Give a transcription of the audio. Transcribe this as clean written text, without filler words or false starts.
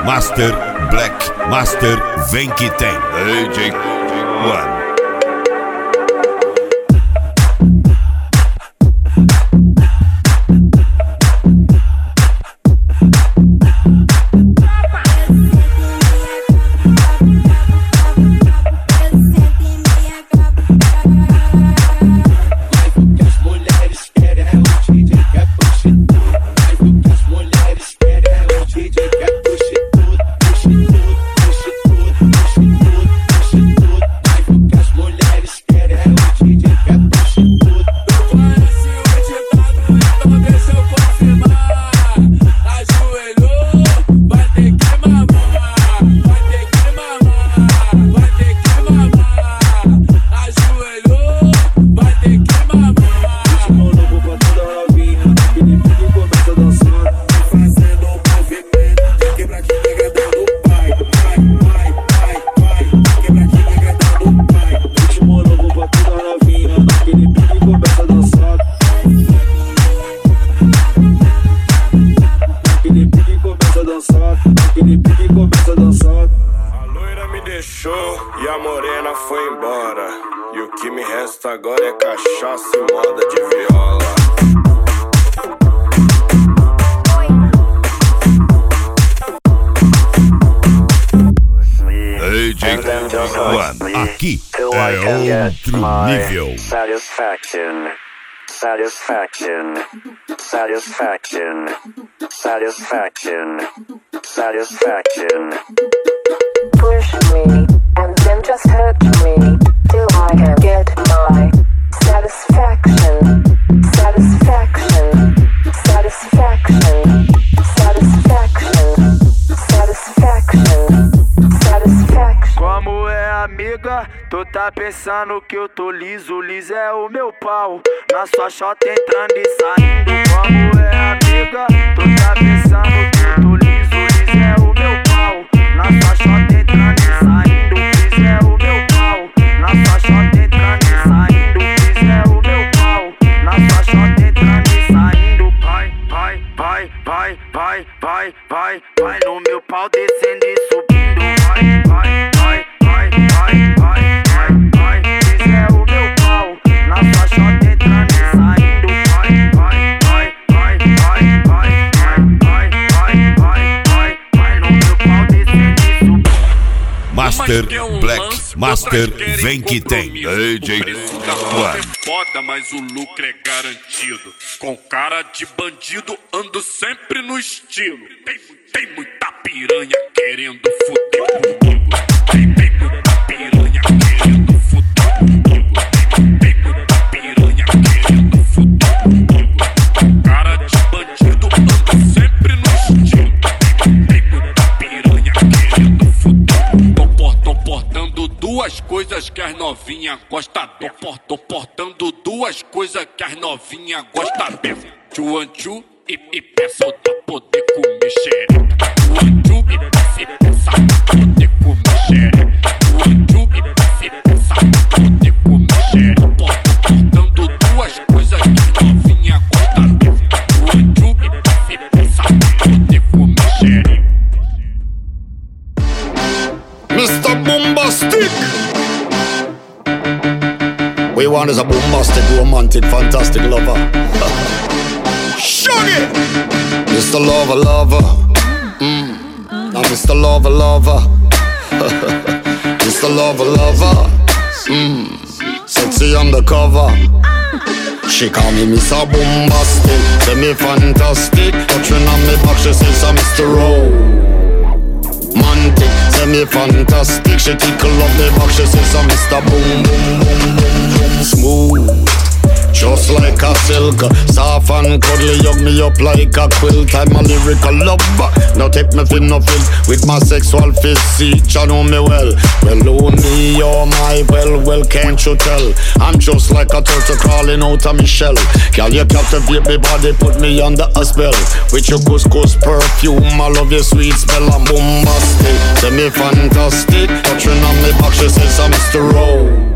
Master, Black Master, vem que tem. DJ One. E a morena foi embora. E o que me resta agora é cachaça e moda de viola. DJ One, aqui é outro nível. Satisfaction, satisfaction, satisfaction, satisfaction, satisfaction. Push me, and then just hurt me, till I can get my satisfaction, satisfaction, satisfaction, satisfaction, satisfaction, satisfaction. Como é, amiga? Tu tá pensando que eu tô liso? Liso é o meu pau, na sua chota entrando e saindo. Como é, amiga? Tu tá pensando que eu tô liso? Liso é o meu pau, na sua chota entrando e saindo. Liso é o meu pau, na sua chota entrando e saindo. Liso é o meu pau, na sua chota entrando e saindo. Vai, vai, vai, vai, vai, vai, vai, vai no meu pau descendo e subindo. Vai, vai, vai, vai, vai, vai, vai, vai. Liso é o meu pau, na sua chota entrando e saindo. Vai, vai, vai, vai, vai, vai, vai, vai, vai, vai, vai no meu pau descendo e subindo. Master, Black Master, vem que tem. DJ One. Foda, mas o lucro é garantido. Com cara de bandido, ando sempre no estilo. Tem muita piranha querendo foder comigo. Tem muita piranha querendo foder comigo. Tem muita piranha querendo foder comigo. Com cara de bandido, ando sempre no estilo. Tem muita piranha querendo foder. Tô portando duas coisas que as novinha gosta bem. Tô portando duas coisas que as novinha gosta bem. Chuanchu e peça pra poder comer xereca. Chuanchu e peça pra poder comer xereca. Chuanchu e peça pra poder comer xereca. Portando duas coisas que as novinha gosta bem. Chuanchu e peça pra poder comer xereca. Mr. Bombastic. What you want is a bombastic, romantic, fantastic lover. Shuggy! Mr. Lover, lover. Now Mr. Lover, lover. Mr. Lover, lover. Sexy undercover. She call me Mr. Bombastic, say me fantastic. Touching on me back, she says I'm Mr. Romantic, say me fantastic. She tickle up me back, she says I'm Mr. Boom, boom, boom, boom, boom. Smooth, just like a silk, soft and cuddly, hug me up like a quilt. I'm a lyrical lover, now take me for nothing with my sexual physique, you know me well. Well, only you're my well, can't you tell? I'm just like a turtle crawling out of my shell. Girl, you captivate me body, put me under a spell. With your couscous perfume, I love your sweet smell. I'm bombastic, say me fantastic. Touching on me back, she says I'm Mr. Rowe.